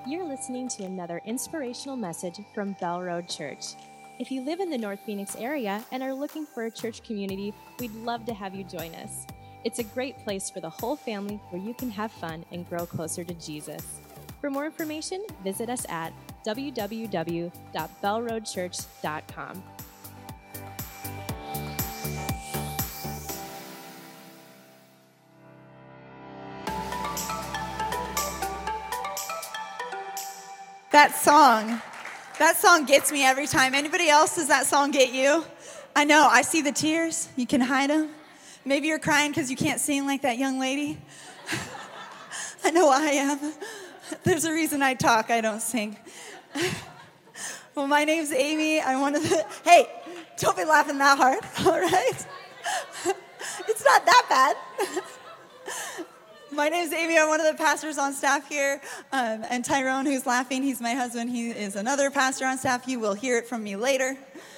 You're listening to another inspirational message from Bell Road Church. If you live in the North Phoenix area and are looking for a church community, we'd love to have you join us. It's a great place for the whole family where you can have fun and grow closer to Jesus. For more information, visit us at www.bellroadchurch.com. That song gets me every time. Anybody else, does that song get you? I know, I see the tears. You can hide them. Maybe you're crying because you can't sing like that young lady. I know I am. There's a reason I talk, I don't sing. Well, my name's Amy. I'm one of the, hey, don't be laughing that hard, all right? It's not that bad. My name's Amy. I'm one of the pastors on staff here. And Tyrone, who's laughing, he's my husband. He is another pastor on staff. You will hear it from me later.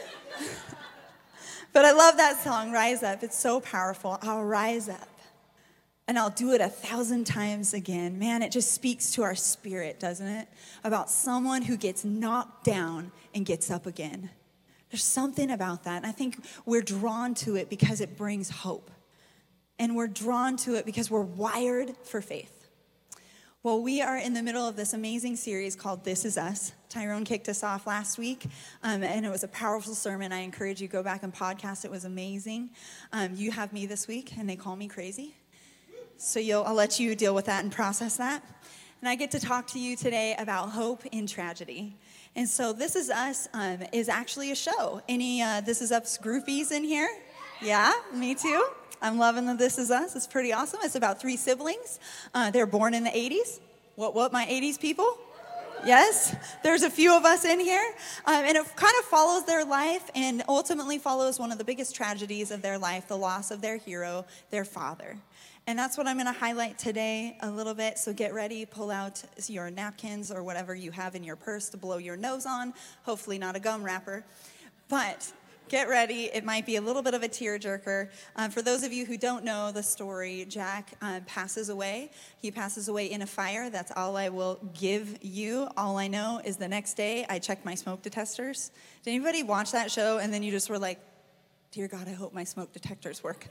But I love that song, Rise Up. It's so powerful. I'll rise up. And I'll do it 1,000 times again. Man, it just speaks to our spirit, doesn't it? About someone who gets knocked down and gets up again. There's something about that. And I think we're drawn to it because it brings hope. And we're drawn to it because we're wired for faith. Well, we are in the middle of this amazing series called This Is Us. Tyrone kicked us off last week, and it was a powerful sermon. I encourage you to go back and podcast. It was amazing. You have me this week, and they call me crazy. So I'll let you deal with that and process that. And I get to talk to you today about hope in tragedy. And so This Is Us is actually a show. Any This Is Us groupies in here? Yeah, me too. I'm loving the This Is Us. It's pretty awesome. It's about 3 siblings. They're born in the 80s. What, my 80s people? Yes, there's a few of us in here. And it kind of follows their life and ultimately follows one of the biggest tragedies of their life, the loss of their hero, their father. And that's what I'm going to highlight today a little bit. So get ready, pull out your napkins or whatever you have in your purse to blow your nose on. Hopefully not a gum wrapper. But get ready. It might be a little bit of a tearjerker. For those of you who don't know the story, Jack passes away. He passes away in a fire. That's all I will give you. All I know is the next day I checked my smoke detectors. Did anybody watch that show and then you just were like, dear God, I hope my smoke detectors work?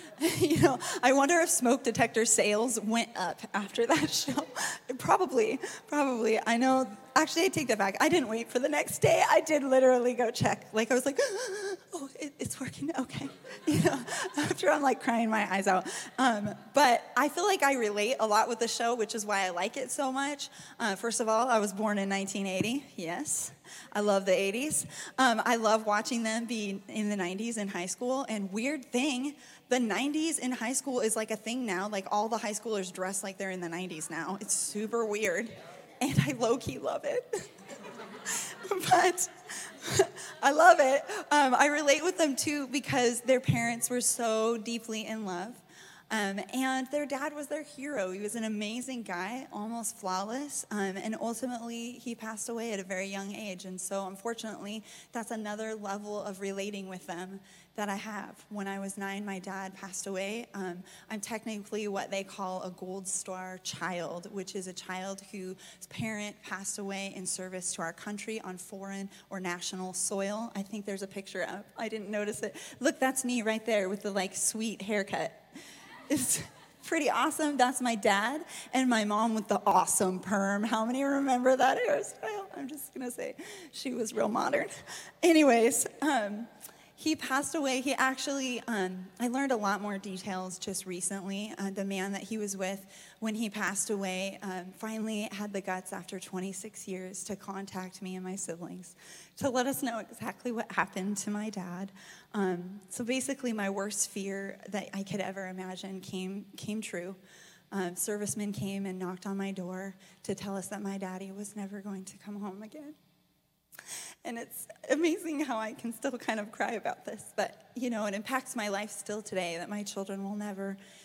I wonder if smoke detector sales went up after that show. Probably. I know. Actually, I take that back. I didn't wait for the next day. I did literally go check. Like, I was like, oh, it's working. Okay. After I'm like crying my eyes out. But I feel like I relate a lot with the show, which is why I like it so much. First of all, I was born in 1980. Yes. I love the 80s. I love watching them be in the 90s in high school. And weird thing, the 90s in high school is like a thing now. Like all the high schoolers dress like they're in the 90s now. It's super weird. And I low-key love it. But I love it. I relate with them too because their parents were so deeply in love. And their dad was their hero. He was an amazing guy, almost flawless. And ultimately, he passed away at a very young age. And so, unfortunately, that's another level of relating with them that I have. When I was 9, my dad passed away. I'm technically what they call a Gold Star child, which is a child whose parent passed away in service to our country on foreign or national soil. I think there's a picture up. I didn't notice it. Look, that's me right there with the sweet haircut. It's pretty awesome. That's my dad and my mom with the awesome perm. How many remember that hairstyle? I'm just going to say she was real modern. Anyways, he passed away. He actually, I learned a lot more details just recently. The man that he was with when he passed away finally had the guts after 26 years to contact me and my siblings to let us know exactly what happened to my dad. So basically my worst fear that I could ever imagine came true. Servicemen came and knocked on my door to tell us that my daddy was never going to come home again. And it's amazing how I can still kind of cry about this, but, it impacts my life still today that my children will never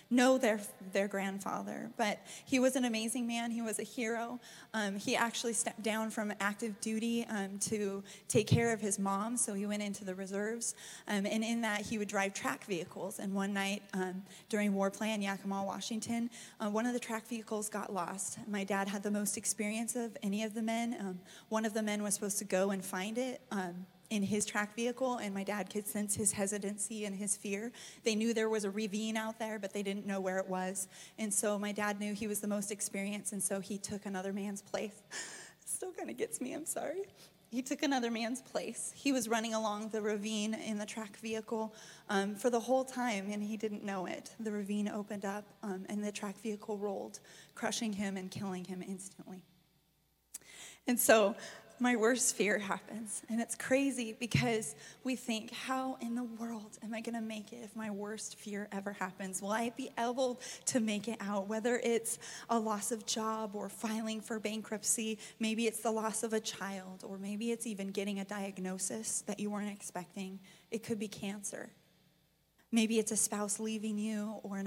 know their grandfather. But he was an amazing man. He was a hero. He actually stepped down from active duty to take care of his mom, so he went into the reserves. And in that, he would drive track vehicles. And one night during war play in Yakima, Washington, one of the track vehicles got lost. My dad had the most experience of any of the men. One of the men was supposed to go and find it in his track vehicle, and my dad could sense his hesitancy and his fear. They knew there was a ravine out there, but they didn't know where it was. And so my dad knew he was the most experienced, and so he took another man's place. Still kind of gets me, I'm sorry. He took another man's place. He was running along the ravine in the track vehicle for the whole time, and he didn't know it. The ravine opened up, and the track vehicle rolled, crushing him and killing him instantly. And so my worst fear happens. And it's crazy because we think, how in the world am I going to make it if my worst fear ever happens? Will I be able to make it out? Whether it's a loss of job or filing for bankruptcy, maybe it's the loss of a child, or maybe it's even getting a diagnosis that you weren't expecting. It could be cancer. Maybe it's a spouse leaving you, or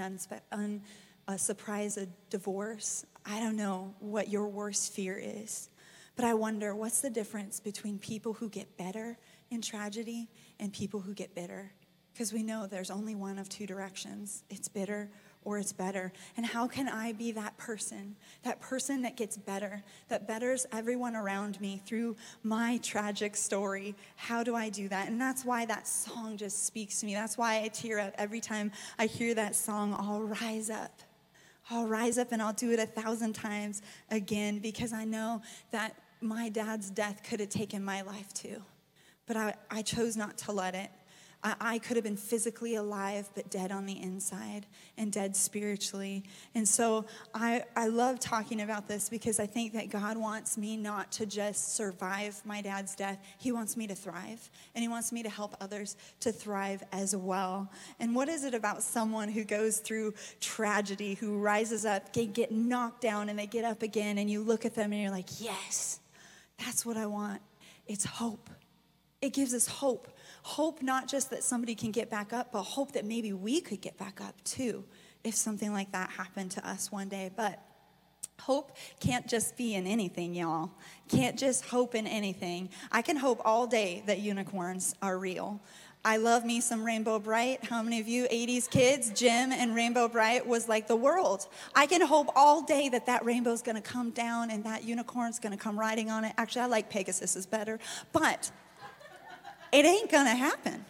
a surprise, a divorce. I don't know what your worst fear is. But I wonder, what's the difference between people who get better in tragedy and people who get bitter? Because we know there's only one of two directions. It's bitter or it's better. And how can I be that person that gets better, that betters everyone around me through my tragic story? How do I do that? And that's why that song just speaks to me. That's why I tear up every time I hear that song, I'll rise up. I'll rise up and I'll do it 1,000 times again, because I know that my dad's death could have taken my life too. But I chose not to let it. I could have been physically alive, but dead on the inside and dead spiritually. And so I love talking about this because I think that God wants me not to just survive my dad's death. He wants me to thrive, and he wants me to help others to thrive as well. And what is it about someone who goes through tragedy, who rises up, they get knocked down, and they get up again, and you look at them and you're like, yes, that's what I want. It's hope. It gives us hope. Hope not just that somebody can get back up, but hope that maybe we could get back up too if something like that happened to us one day. But hope can't just be in anything, y'all. Can't just hope in anything. I can hope all day that unicorns are real. I love me some Rainbow Brite. How many of you 80s kids, Jim and Rainbow Brite was like the world. I can hope all day that that rainbow's going to come down and that unicorn's going to come riding on it. Actually, I like Pegasus better, but it ain't going to happen.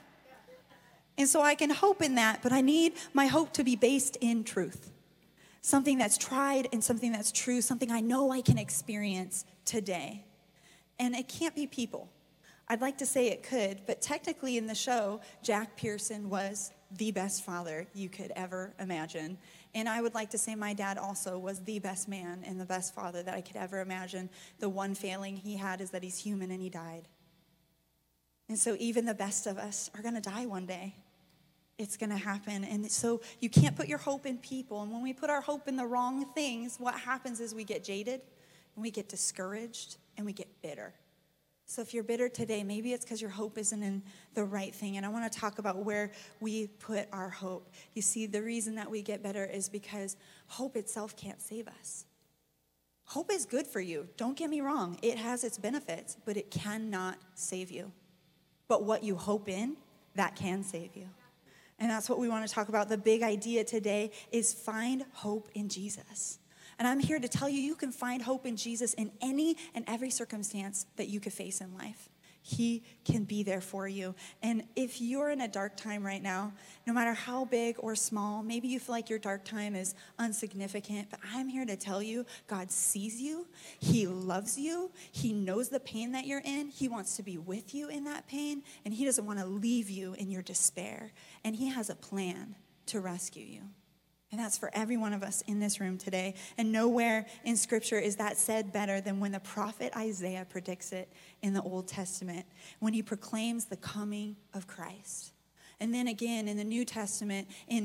And so I can hope in that, but I need my hope to be based in truth. Something that's tried and something that's true, something I know I can experience today. And it can't be people. I'd like to say it could, but technically in the show, Jack Pearson was the best father you could ever imagine. And I would like to say my dad also was the best man and the best father that I could ever imagine. The one failing he had is that he's human and he died. And so even the best of us are going to die one day. It's going to happen. And so you can't put your hope in people. And when we put our hope in the wrong things, what happens is we get jaded, and we get discouraged, and we get bitter. So if you're bitter today, maybe it's because your hope isn't in the right thing. And I want to talk about where we put our hope. You see, the reason that we get better is because hope itself can't save us. Hope is good for you. Don't get me wrong. It has its benefits, but it cannot save you. But what you hope in, that can save you. And that's what we want to talk about. The big idea today is find hope in Jesus. And I'm here to tell you, you can find hope in Jesus in any and every circumstance that you could face in life. He can be there for you. And if you're in a dark time right now, no matter how big or small, maybe you feel like your dark time is insignificant, but I'm here to tell you, God sees you. He loves you. He knows the pain that you're in. He wants to be with you in that pain, and he doesn't want to leave you in your despair. And he has a plan to rescue you. And that's for every one of us in this room today. And nowhere in Scripture is that said better than when the prophet Isaiah predicts it in the Old Testament, when he proclaims the coming of Christ. And then again in the New Testament,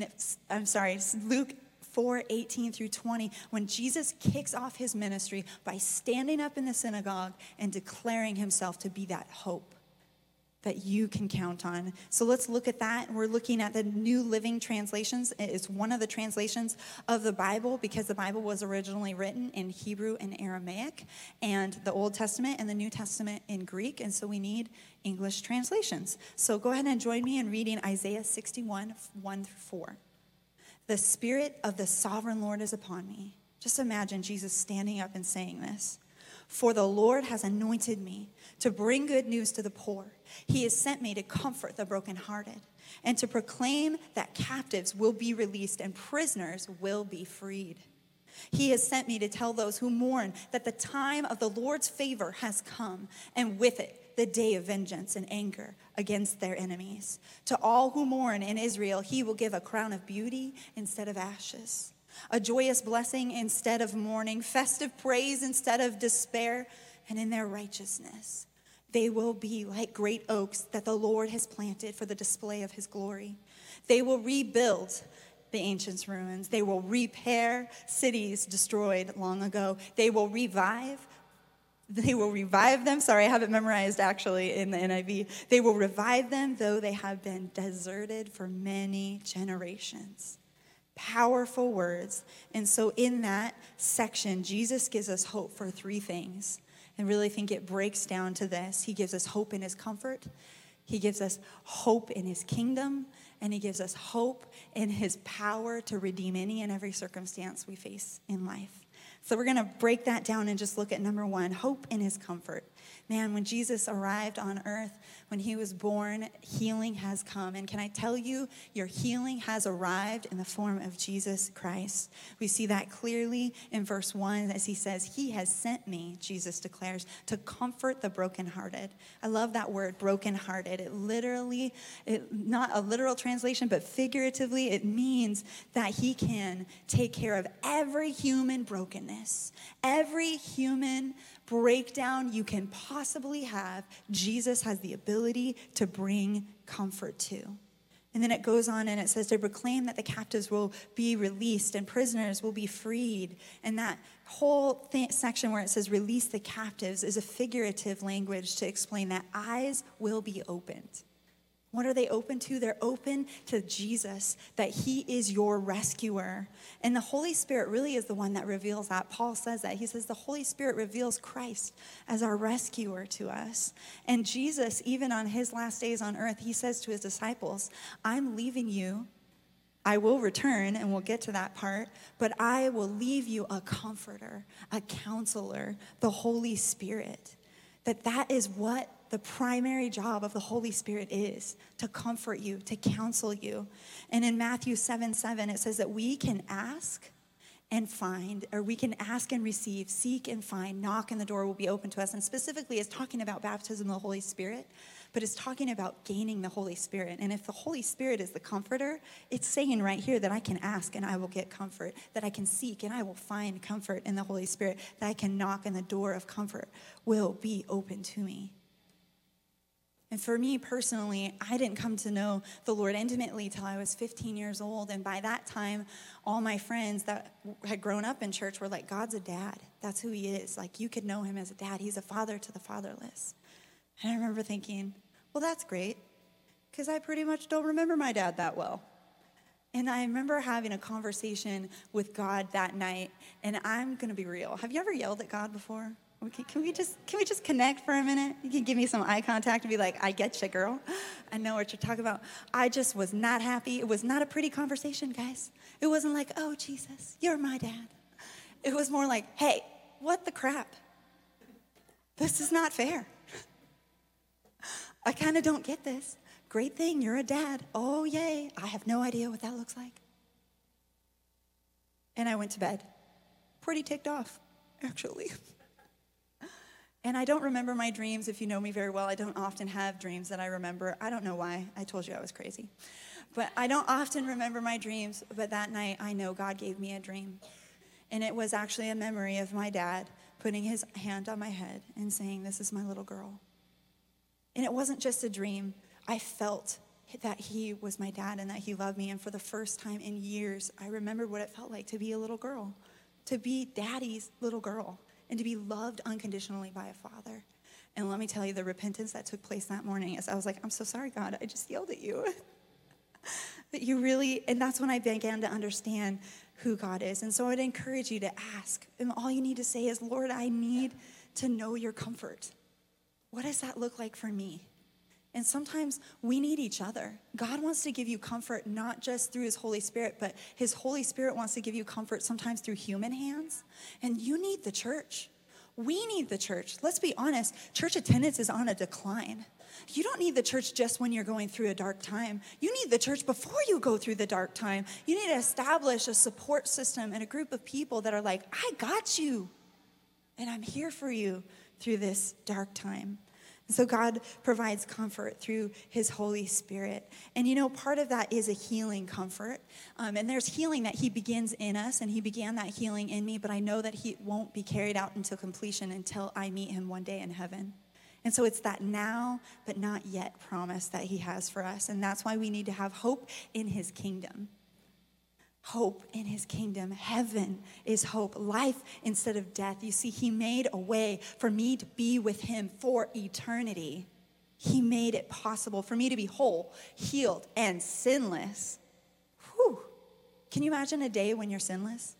Luke 4:18-20, when Jesus kicks off his ministry by standing up in the synagogue and declaring himself to be that hope that you can count on. So let's look at that. We're looking at the New Living Translations. It's one of the translations of the Bible because the Bible was originally written in Hebrew and Aramaic, and the Old Testament and the New Testament in Greek, and so we need English translations. So go ahead and join me in reading Isaiah 61, 1-4. The Spirit of the Sovereign Lord is upon me. Just imagine Jesus standing up and saying this. For the Lord has anointed me to bring good news to the poor. He has sent me to comfort the brokenhearted and to proclaim that captives will be released and prisoners will be freed. He has sent me to tell those who mourn that the time of the Lord's favor has come, and with it the day of vengeance and anger against their enemies. To all who mourn in Israel, he will give a crown of beauty instead of ashes, a joyous blessing instead of mourning, festive praise instead of despair, and in their righteousness they will be like great oaks that the Lord has planted for the display of his glory. They will rebuild the ancient ruins. They will repair cities destroyed long ago. They will revive them. Sorry, I have it memorized actually in the NIV. They will revive them though they have been deserted for many generations. Powerful words. And so in that section, Jesus gives us hope for three things. And really think it breaks down to this. He gives us hope in his comfort. He gives us hope in his kingdom. And he gives us hope in his power to redeem any and every circumstance we face in life. So we're going to break that down and just look at number one, hope in his comfort. Man, when Jesus arrived on earth, when he was born, healing has come. And can I tell you, your healing has arrived in the form of Jesus Christ. We see that clearly in verse 1 as he says, he has sent me, Jesus declares, to comfort the brokenhearted. I love that word, brokenhearted. Not a literal translation, but figuratively, it means that he can take care of every human brokenness, every human breakdown you can possibly have. Jesus has the ability to bring comfort to. And then it goes on and it says to proclaim that the captives will be released and prisoners will be freed. And that whole section where it says release the captives is a figurative language to explain that eyes will be opened. What are they open to? They're open to Jesus, that he is your rescuer. And the Holy Spirit really is the one that reveals that. Paul says that. He says the Holy Spirit reveals Christ as our rescuer to us. And Jesus, even on his last days on earth, he says to his disciples, I'm leaving you. I will return, and we'll get to that part, but I will leave you a comforter, a counselor, the Holy Spirit. That is what the primary job of the Holy Spirit is, to comfort you, to counsel you. And in Matthew 7:7, it says that we can ask and find, or we can ask and receive, seek and find, knock and the door will be open to us. And specifically, it's talking about baptism of the Holy Spirit, but it's talking about gaining the Holy Spirit. And if the Holy Spirit is the comforter, it's saying right here that I can ask and I will get comfort, that I can seek and I will find comfort in the Holy Spirit, that I can knock and the door of comfort will be open to me. And for me personally, I didn't come to know the Lord intimately till I was 15 years old. And by that time, all my friends that had grown up in church were like, God's a dad. That's who he is. Like, you could know him as a dad. He's a father to the fatherless. And I remember thinking, well, that's great, because I pretty much don't remember my dad that well. And I remember having a conversation with God that night, and I'm going to be real. Have you ever yelled at God before? Can we just connect for a minute? You can give me some eye contact and be like, I get you, girl. I know what you're talking about. I just was not happy. It was not a pretty conversation, guys. It wasn't like, oh, Jesus, you're my dad. It was more like, hey, what the crap? This is not fair. I kind of don't get this. Great thing, you're a dad. Oh, yay. I have no idea what that looks like. And I went to bed. Pretty ticked off, actually. And I don't remember my dreams. If you know me very well, I don't often have dreams that I remember. I don't know why. I told you I was crazy. But I don't often remember my dreams. But that night, I know God gave me a dream. And it was actually a memory of my dad putting his hand on my head and saying, this is my little girl. And it wasn't just a dream. I felt that he was my dad and that he loved me. And for the first time in years, I remembered what it felt like to be a little girl, to be daddy's little girl, and to be loved unconditionally by a father. And let me tell you, the repentance that took place that morning is I was like, I'm so sorry, God, I just yelled at you. But you really, and that's when I began to understand who God is. And so I'd encourage you to ask. And all you need to say is, Lord, I need to know your comfort. What does that look like for me? And sometimes we need each other. God wants to give you comfort not just through his Holy Spirit, but his Holy Spirit wants to give you comfort sometimes through human hands. And you need the church. We need the church. Let's be honest, church attendance is on a decline. You don't need the church just when you're going through a dark time. You need the church before you go through the dark time. You need to establish a support system and a group of people that are like, I got you, and I'm here for you through this dark time. So God provides comfort through his Holy Spirit. And you know, part of that is a healing comfort. And there's healing that he begins in us, and he began that healing in me, but I know that he won't be carried out until completion until I meet him one day in heaven. And so it's that now but not yet promise that he has for us. And that's why we need to have hope in his kingdom. Hope in his kingdom. Heaven is hope. Life instead of death. You see, he made a way for me to be with him for eternity. He made it possible for me to be whole, healed, and sinless. Whew. Can you imagine a day when you're sinless?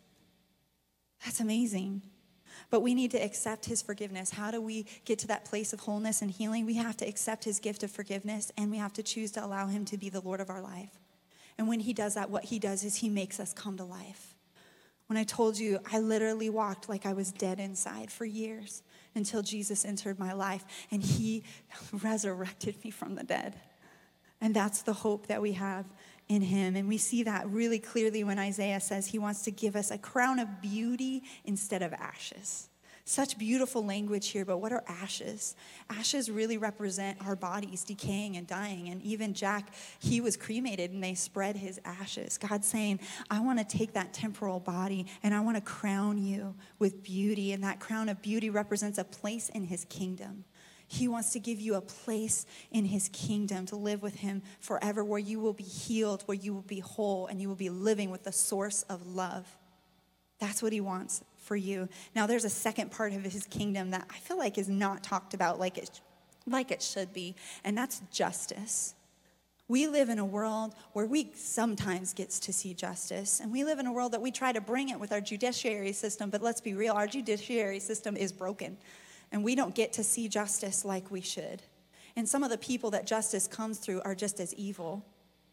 That's amazing. But we need to accept his forgiveness. How do we get to that place of wholeness and healing? We have to accept his gift of forgiveness, and we have to choose to allow him to be the Lord of our life. And when he does that, what he does is he makes us come to life. When I told you, I literally walked like I was dead inside for years until Jesus entered my life and he resurrected me from the dead. And that's the hope that we have in him. And we see that really clearly when Isaiah says he wants to give us a crown of beauty instead of ashes. Such beautiful language here, but what are ashes? Ashes really represent our bodies decaying and dying. And even Jack, he was cremated and they spread his ashes. God's saying, I want to take that temporal body and I want to crown you with beauty. And that crown of beauty represents a place in his kingdom. He wants to give you a place in his kingdom to live with him forever, where you will be healed, where you will be whole, and you will be living with the source of love. That's what he wants for you. Now, there's a second part of his kingdom that I feel like is not talked about like it should be, and that's justice. We live in a world where we sometimes get to see justice, and we live in a world that we try to bring it with our judiciary system, but let's be real, our judiciary system is broken, and we don't get to see justice like we should. And some of the people that justice comes through are just as evil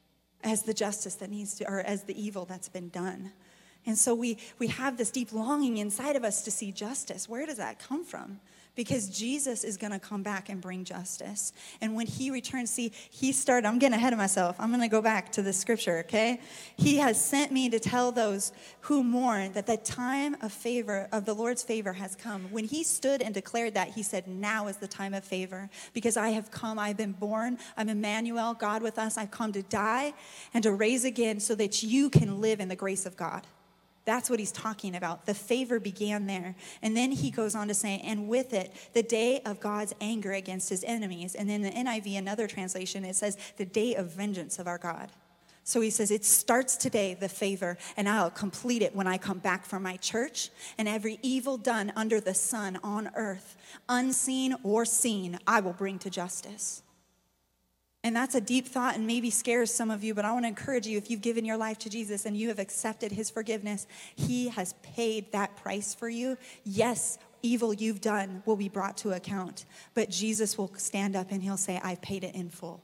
as the justice that needs to, or as the evil that's been done. And so we have this deep longing inside of us to see justice. Where does that come from? Because Jesus is going to come back and bring justice. And when he returns, I'm getting ahead of myself. I'm going to go back to the scripture, okay? He has sent me to tell those who mourn that the time of favor, of the Lord's favor has come. When he stood and declared that, he said, now is the time of favor. Because I have come, I've been born, I'm Emmanuel, God with us. I've come to die and to raise again so that you can live in the grace of God. That's what he's talking about. The favor began there. And then he goes on to say, and with it, the day of God's anger against his enemies. And in the NIV, another translation, it says, the day of vengeance of our God. So he says, it starts today, the favor, and I'll complete it when I come back from my church. And every evil done under the sun on earth, unseen or seen, I will bring to justice. And that's a deep thought and maybe scares some of you, but I want to encourage you, if you've given your life to Jesus and you have accepted his forgiveness, he has paid that price for you. Yes, evil you've done will be brought to account, but Jesus will stand up and he'll say, I've paid it in full.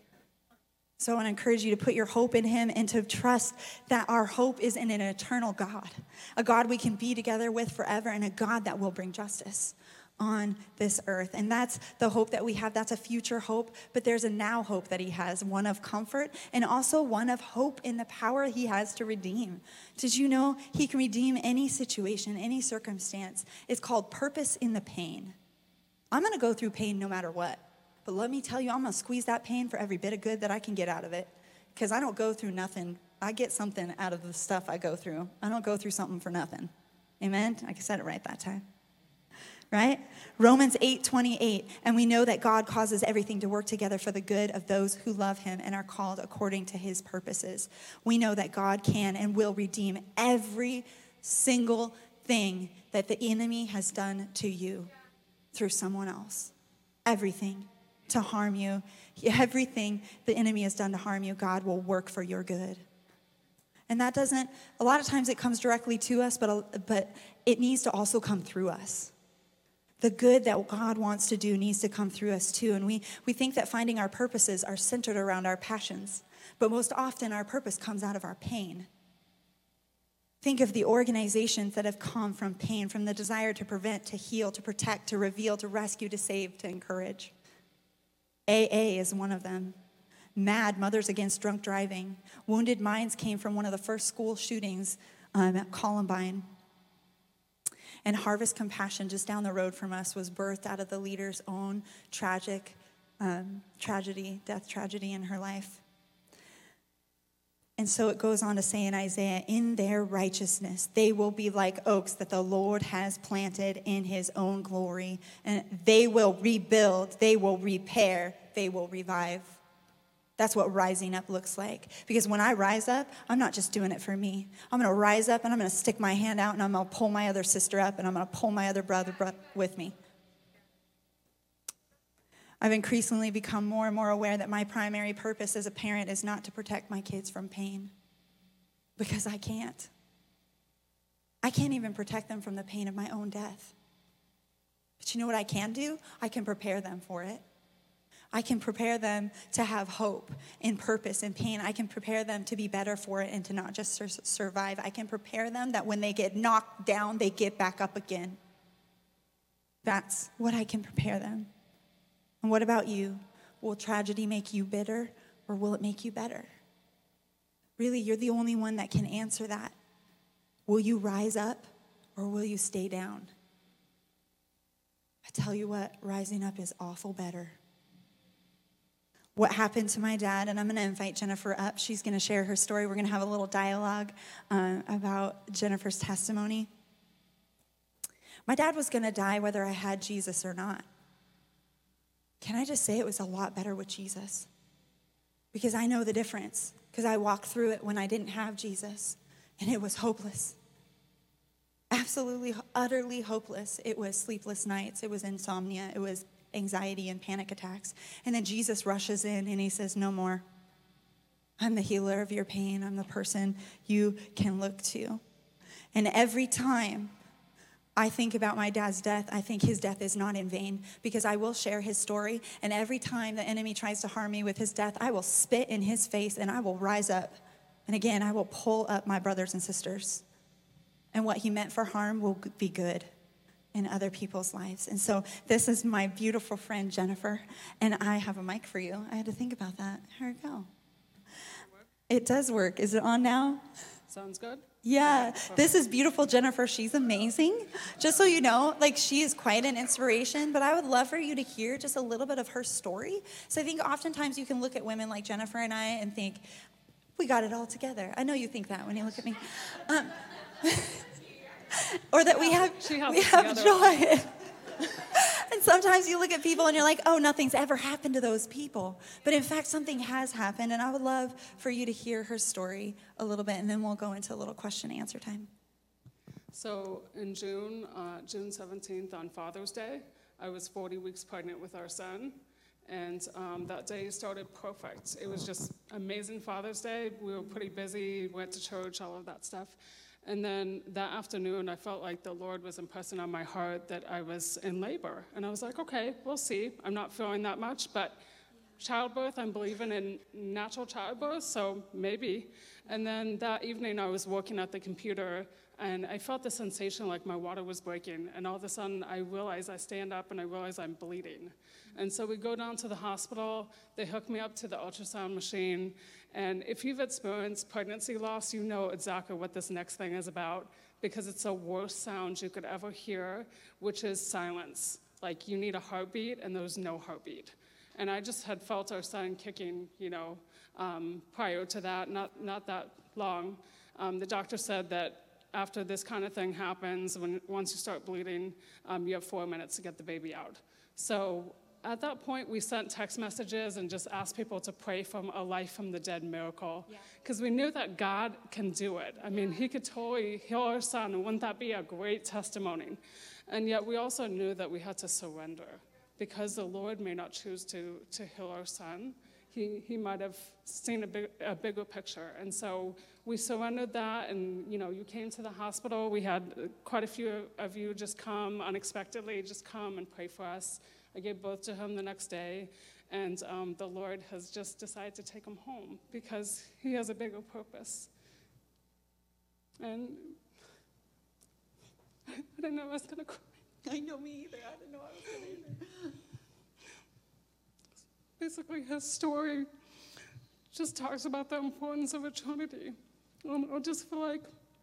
So I want to encourage you to put your hope in him and to trust that our hope is in an eternal God, a God we can be together with forever, and a God that will bring justice on this earth. And that's the hope that we have. That's a future hope, but there's a now hope that he has, one of comfort and also one of hope in the power he has to redeem. Did you know he can redeem any situation, any circumstance? It's called purpose in the pain. I'm going to go through pain no matter what, but let me tell you, I'm going to squeeze that pain for every bit of good that I can get out of it, because I don't go through nothing. I get something out of the stuff I go through. I don't go through something for nothing. Amen? I said it right that time. Right? Romans 8:28, and we know that God causes everything to work together for the good of those who love him and are called according to his purposes. We know that God can and will redeem every single thing that the enemy has done to you through someone else. everything to harm you, everything the enemy has done to harm you, God will work for your good. And that doesn't, a lot of times it comes directly to us, but it needs to also come through us. The good that God wants to do needs to come through us too. And we think that finding our purposes are centered around our passions. But most often our purpose comes out of our pain. Think of the organizations that have come from pain, from the desire to prevent, to heal, to protect, to reveal, to rescue, to save, to encourage. AA is one of them. MAD, Mothers Against Drunk Driving. Wounded Minds came from one of the first school shootings at Columbine. And Harvest Compassion, just down the road from us, was birthed out of the leader's own death tragedy in her life. And so it goes on to say in Isaiah, in their righteousness, they will be like oaks that the Lord has planted in his own glory. And they will rebuild, they will repair, they will revive. That's what rising up looks like. Because when I rise up, I'm not just doing it for me. I'm going to rise up and I'm going to stick my hand out and I'm going to pull my other sister up and I'm going to pull my other brother with me. I've increasingly become more and more aware that my primary purpose as a parent is not to protect my kids from pain. Because I can't. I can't even protect them from the pain of my own death. But you know what I can do? I can prepare them for it. I can prepare them to have hope and purpose and pain. I can prepare them to be better for it and to not just survive. I can prepare them that when they get knocked down, they get back up again. That's what I can prepare them. And what about you? Will tragedy make you bitter or will it make you better? Really, you're the only one that can answer that. Will you rise up or will you stay down? I tell you what, rising up is awful better. What happened to my dad, and I'm going to invite Jennifer up. She's going to share her story. We're going to have a little dialogue about Jennifer's testimony. My dad was going to die whether I had Jesus or not. Can I just say it was a lot better with Jesus? Because I know the difference. Because I walked through it when I didn't have Jesus, and it was hopeless. Absolutely, utterly hopeless. It was sleepless nights. It was insomnia. It was anxiety and panic attacks. And then Jesus rushes in and he says, no more. I'm the healer of your pain. I'm the person you can look to. And every time I think about my dad's death, I think his death is not in vain, because I will share his story. And every time the enemy tries to harm me with his death, I will spit in his face and I will rise up. And again, I will pull up my brothers and sisters. And what he meant for harm will be good in other people's lives. And so this is my beautiful friend, Jennifer, and I have a mic for you. I had to think about that. Here we go. It does work. Is it on now? Sounds good. Yeah, this is beautiful Jennifer. She's amazing. Just so you know, she is quite an inspiration, but I would love for you to hear just a little bit of her story. So I think oftentimes you can look at women like Jennifer and I and think, we got it all together. I know you think that when you look at me. Or that we have joy. And sometimes you look at people and you're like, oh, nothing's ever happened to those people. But in fact, something has happened. And I would love for you to hear her story a little bit, and then we'll go into a little question and answer time. So in June 17th on Father's Day, I was 40 weeks pregnant with our son. And that day started perfect. It was just amazing Father's Day. We were pretty busy, went to church, all of that stuff. And then that afternoon, I felt like the Lord was impressing on my heart that I was in labor. And I was like, okay, we'll see. I'm not feeling that much, but childbirth, I'm believing in natural childbirth, so maybe. And then that evening, I was working at the computer, and I felt the sensation like my water was breaking. And all of a sudden, I realized I stand up, and I realize I'm bleeding. And so we go down to the hospital. They hook me up to the ultrasound machine. And if you've experienced pregnancy loss, you know exactly what this next thing is about, because it's the worst sound you could ever hear, which is silence. Like, you need a heartbeat, and there's no heartbeat. And I just had felt our son kicking, prior to that, not that long. The doctor said that after this kind of thing happens, once you start bleeding, you have 4 minutes to get the baby out. So at that point, we sent text messages and just asked people to pray from a life from the dead miracle, because we knew that God can do it. I mean, he could totally heal our son, and wouldn't that be a great testimony? And yet we also knew that we had to surrender because the Lord may not choose to heal our son, he might have seen a bigger picture. And so we surrendered that, and, you came to the hospital. We had quite a few of you just come unexpectedly, just come and pray for us. I gave birth to him the next day, and the Lord has just decided to take him home because he has a bigger purpose. And I didn't know I was going to cry. I know, me either. I didn't know I was going to either. Basically, his story just talks about the importance of eternity. I just feel like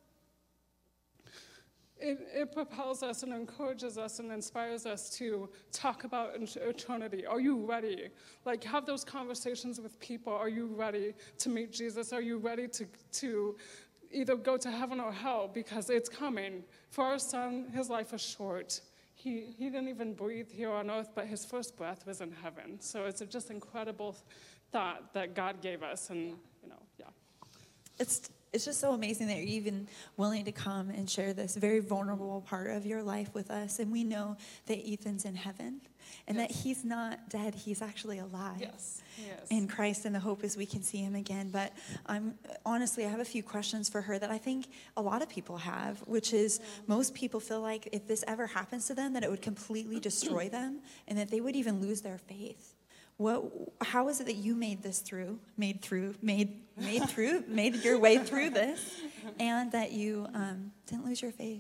it propels us and encourages us and inspires us to talk about eternity. Are you ready? Like, have those conversations with people. Are you ready to meet Jesus? Are you ready to either go to heaven or hell? Because it's coming. For our son, his life is short. He didn't even breathe here on earth, but his first breath was in heaven. So it's a just incredible thought that God gave us, and, yeah. It's just so amazing that you're even willing to come and share this very vulnerable part of your life with us. And we know that Ethan's in heaven and that he's not dead. He's actually alive. Yes. In Christ, and the hope is we can see him again. But honestly, I have a few questions for her that I think a lot of people have, which is most people feel like if this ever happens to them, that it would completely destroy them and that they would even lose their faith. How is it that you made your way through this, and that you didn't lose your faith?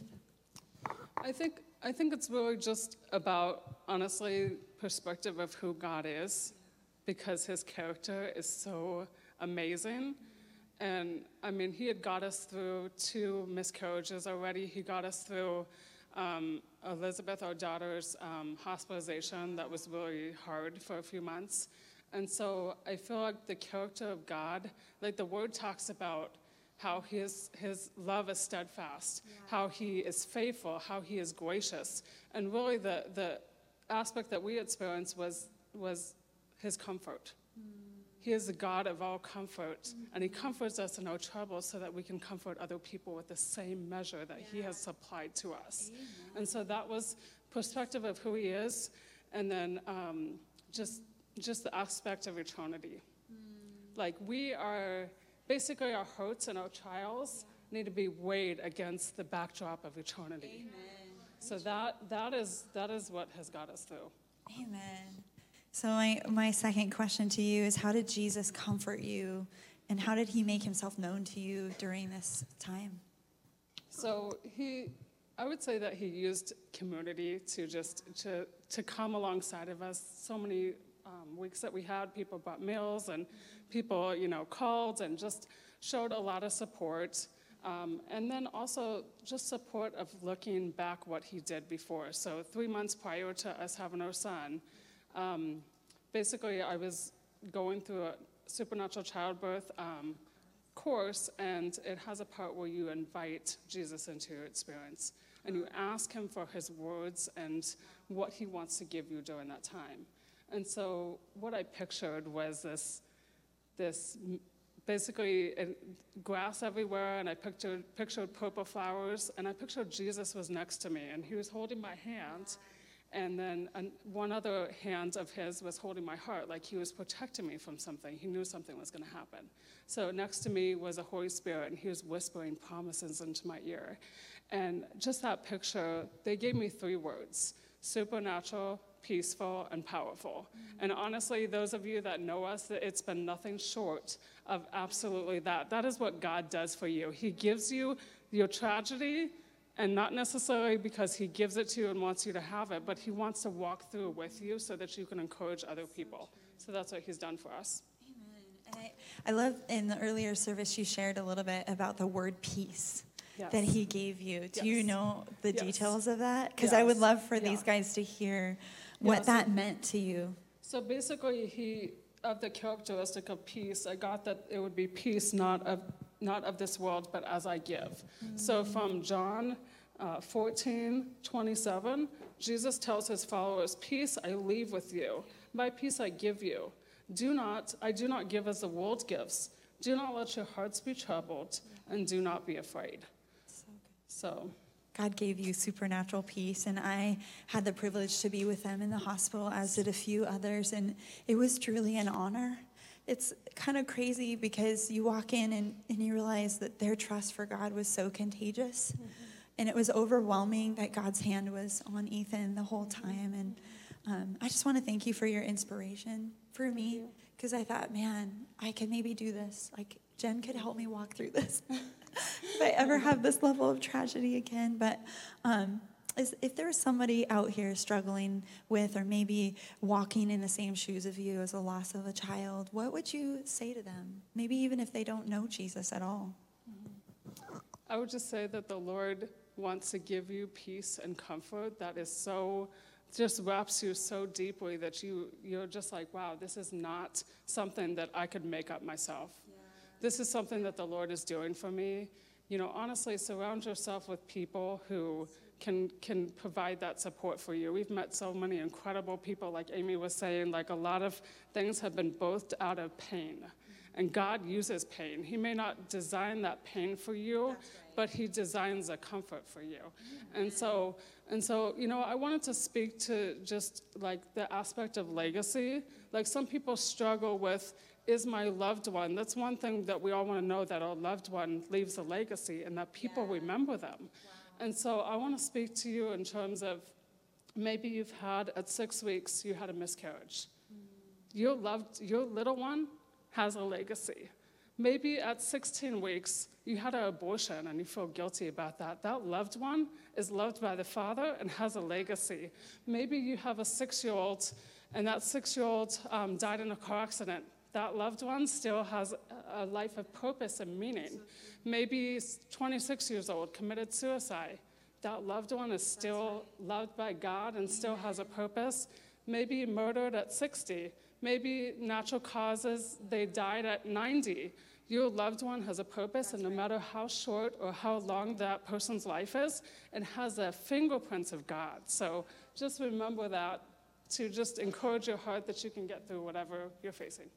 I think it's really just about, honestly, perspective of who God is, because his character is so amazing. And I mean, he had got us through 2 miscarriages already. He got us through Elizabeth, our daughter's hospitalization. That was really hard for a few months. And so I feel like the character of God, like the word talks about how his love is steadfast, how he is faithful, how he is gracious. And really the aspect that we experienced was his comfort. He is the God of all comfort, and he comforts us in our troubles so that we can comfort other people with the same measure that he has supplied to us. Amen. And so that was perspective of who he is, and then just the aspect of eternity. Like, we are, basically our hurts and our trials need to be weighed against the backdrop of eternity. Amen. So that is what has got us through. Amen. So my second question to you is, how did Jesus comfort you, and how did he make himself known to you during this time? So I would say that he used community to come alongside of us. So many weeks that we had, people brought meals, and people, called and just showed a lot of support. And then also just support of looking back what he did before. So 3 months prior to us having our son, basically, I was going through a supernatural childbirth course, and it has a part where you invite Jesus into your experience, and you ask him for his words and what he wants to give you during that time. And so what I pictured was this basically grass everywhere, and I pictured purple flowers, and I pictured Jesus was next to me, and he was holding my hand. And then one other hand of his was holding my heart, like he was protecting me from something. He knew something was going to happen. So next to me was the Holy Spirit, and he was whispering promises into my ear. And just that picture, they gave me 3 words: supernatural, peaceful, and powerful. Mm-hmm. And honestly, those of you that know us, it's been nothing short of absolutely that. That is what God does for you. He gives you your tragedy, and not necessarily because he gives it to you and wants you to have it, but he wants to walk through with you so that you can encourage other people. So that's what he's done for us. Amen. And I love, in the earlier service, you shared a little bit about the word peace that he gave you. Do you know the details of that? Because I would love for these guys to hear what that meant to you. So basically, of the characteristic of peace, I got that it would be peace not of this world, but as I give. Mm-hmm. So from John 14:27, Jesus tells his followers, "Peace I leave with you, my peace I give you. I do not give as the world gives. Do not let your hearts be troubled, and do not be afraid." So God gave you supernatural peace, and I had the privilege to be with them in the hospital, as did a few others, and it was truly an honor. It's kind of crazy because you walk in and you realize that their trust for God was so contagious, and it was overwhelming that God's hand was on Ethan the whole time, and I just want to thank you for your inspiration for me, because I thought, man, I can maybe do this. Like, Jen could help me walk through this if I ever have this level of tragedy again. But if there's somebody out here struggling with, or maybe walking in the same shoes of you as the loss of a child, what would you say to them? Maybe even if they don't know Jesus at all. I would just say that the Lord wants to give you peace and comfort that is so, just wraps you so deeply that you're just like, wow, this is not something that I could make up myself. This is something that the Lord is doing for me. You know, honestly, surround yourself with people who can provide that support for you. We've met so many incredible people, like Amy was saying, like a lot of things have been birthed out of pain. And God uses pain. He may not design that pain for you, but he designs a comfort for you. And so, you know, I wanted to speak to just like the aspect of legacy. Like some people struggle with, is my loved one, that's one thing that we all want to know, that our loved one leaves a legacy and that people remember them. Wow. And so I want to speak to you in terms of maybe you've had, at 6 weeks, you had a miscarriage. Your little one has a legacy. Maybe at 16 weeks, you had an abortion and you feel guilty about that. That loved one is loved by the Father and has a legacy. Maybe you have a 6-year-old and that 6-year-old died in a car accident. That loved one still has a life of purpose and meaning. Maybe 26 years old, committed suicide. That loved one is still loved by God and still has a purpose. Maybe murdered at 60. Maybe natural causes, they died at 90. Your loved one has a purpose, and no matter how short or how long that person's life is, it has the fingerprints of God. So just remember that, to just encourage your heart that you can get through whatever you're facing.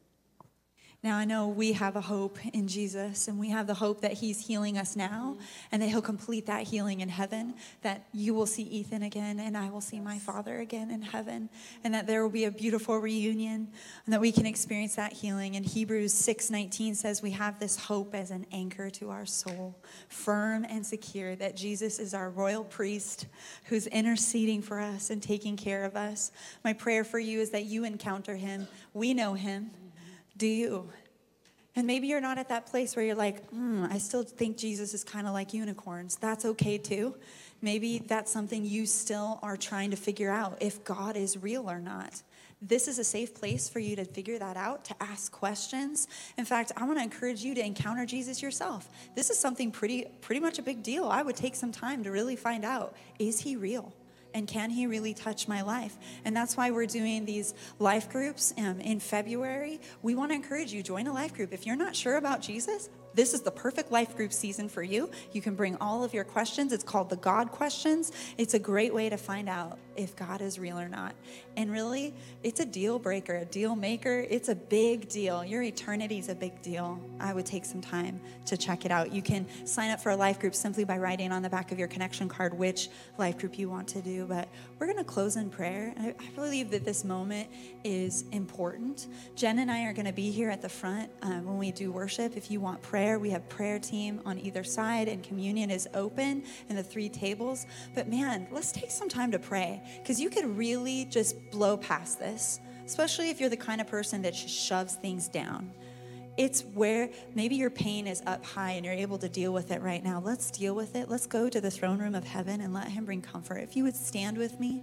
Now, I know we have a hope in Jesus, and we have the hope that he's healing us now, and that he'll complete that healing in heaven, that you will see Ethan again, and I will see my father again in heaven, and that there will be a beautiful reunion, and that we can experience that healing. And Hebrews 6:19 says we have this hope as an anchor to our soul, firm and secure, that Jesus is our royal priest who's interceding for us and taking care of us. My prayer for you is that you encounter him. We know him. Do you? And maybe you're not at that place where you're like, I still think Jesus is kind of like unicorns. That's okay too. Maybe that's something you still are trying to figure out, if God is real or not. This is a safe place for you to figure that out, to ask questions. In fact, I want to encourage you to encounter Jesus yourself. This is something pretty much a big deal. I would take some time to really find out, is he real? And can he really touch my life? And that's why we're doing these life groups in February. We want to encourage you, join a life group. If you're not sure about Jesus, this is the perfect life group season for you. You can bring all of your questions. It's called the God Questions. It's a great way to find out if God is real or not. And really, it's a deal breaker, a deal maker. It's a big deal. Your eternity is a big deal. I would take some time to check it out. You can sign up for a life group simply by writing on the back of your connection card which life group you want to do. But we're going to close in prayer. I believe that this moment is important. Jen and I are going to be here at the front when we do worship. If you want prayer, we have prayer team on either side, and communion is open in the 3 tables. But man, let's take some time to pray, because you could really just blow past this, especially if you're the kind of person that just shoves things down. It's where maybe your pain is up high and you're able to deal with it right now. Let's deal with it. Let's go to the throne room of heaven and let him bring comfort. If you would stand with me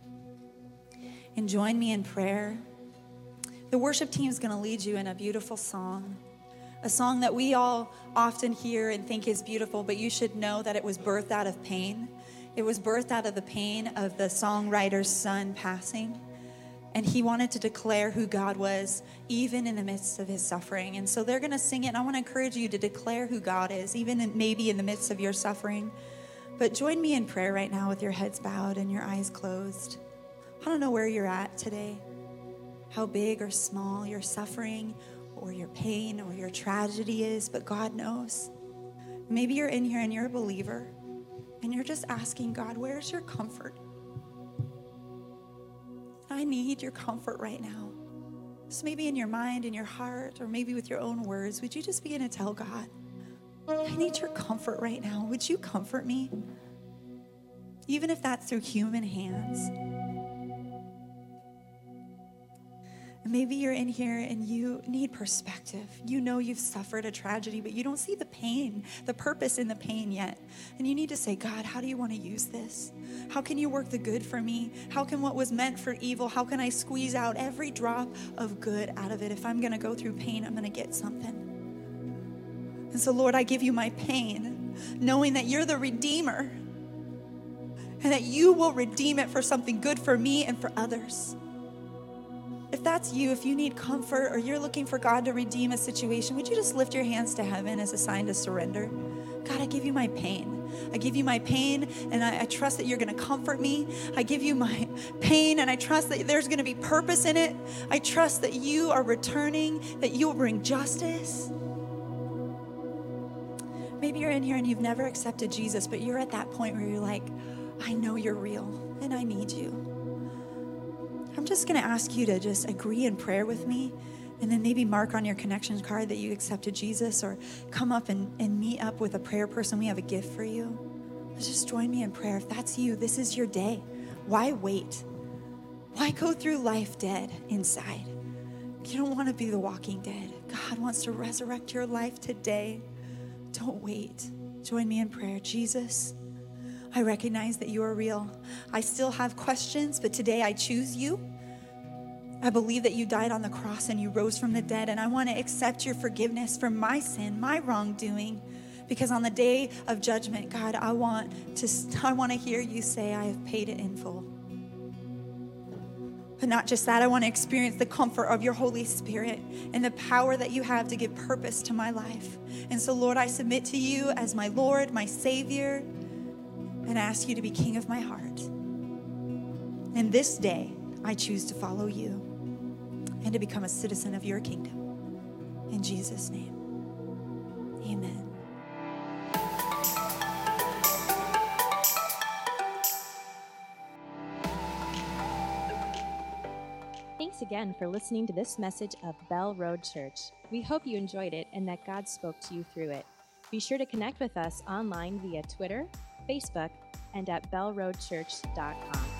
and join me in prayer. The worship team is going to lead you in a beautiful song. A song that we all often hear and think is beautiful, but you should know that it was birthed out of pain. It was birthed out of the pain of the songwriter's son passing. And he wanted to declare who God was, even in the midst of his suffering. And so they're going to sing it, and I want to encourage you to declare who God is, even maybe in the midst of your suffering. But join me in prayer right now with your heads bowed and your eyes closed. I don't know where you're at today, how big or small your suffering or your pain or your tragedy is, but God knows. Maybe you're in here and you're a believer, and you're just asking God, where's your comfort? I need your comfort right now. Just maybe in your mind, in your heart, or maybe with your own words, would you just begin to tell God, I need your comfort right now. Would you comfort me? Even if that's through human hands. And maybe you're in here and you need perspective. You know you've suffered a tragedy, but you don't see the pain, the purpose in the pain yet. And you need to say, God, how do you want to use this? How can you work the good for me? How can what was meant for evil, how can I squeeze out every drop of good out of it? If I'm going to go through pain, I'm going to get something. And so, Lord, I give you my pain, knowing that you're the Redeemer and that you will redeem it for something good for me and for others. If that's you, if you need comfort or you're looking for God to redeem a situation, would you just lift your hands to heaven as a sign to surrender? God, I give you my pain. I give you my pain, and I trust that you're going to comfort me. I give you my pain, and I trust that there's going to be purpose in it. I trust that you are returning, that you will bring justice. Maybe you're in here and you've never accepted Jesus, but you're at that point where you're like, I know you're real, and I need you. I'm just going to ask you to just agree in prayer with me, and then maybe mark on your connection card that you accepted Jesus, or come up and meet up with a prayer person. We have a gift for you. Just join me in prayer. If that's you, this is your day. Why wait? Why go through life dead inside? You don't want to be the walking dead. God wants to resurrect your life today. Don't wait. Join me in prayer. Jesus, I recognize that you are real. I still have questions, but today I choose you. I believe that you died on the cross and you rose from the dead, and I want to accept your forgiveness for my sin, my wrongdoing, because on the day of judgment, God, I want to hear you say, I have paid it in full. But not just that, I want to experience the comfort of your Holy Spirit and the power that you have to give purpose to my life. And so, Lord, I submit to you as my Lord, my Savior, and ask you to be King of my heart. And this day, I choose to follow you and to become a citizen of your kingdom. In Jesus' name, amen. Thanks again for listening to this message of Bell Road Church. We hope you enjoyed it and that God spoke to you through it. Be sure to connect with us online via Twitter, Facebook, and at bellroadchurch.com.